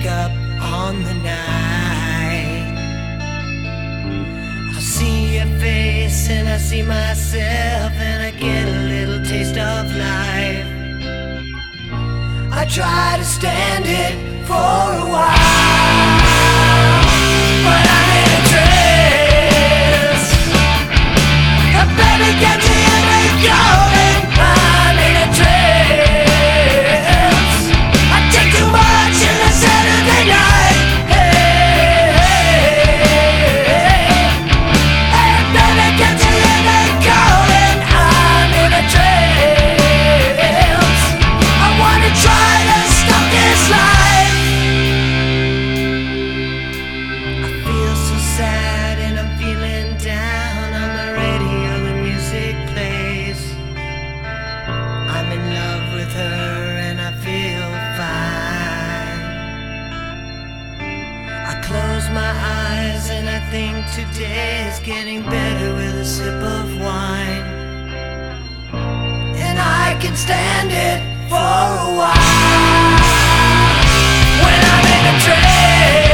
wake up on the night. I see your face and I see myself, and I get a little taste of life. I try to stand it for a while, but I'm in a trance. Baby, can't you hear me calling? I'm in a trance. I take too much in a Saturday night. Hey, hey, hey, hey, baby, can't you hear me calling? I'm in a trance. I wanna try to stop this life. I feel so sad and I'm feeling down. On the radio the music plays. I'm in love with her and I feel fine. I close my eyes and I think today's getting better with a sip of wine. And I can stand it for a while when I'm in a trance.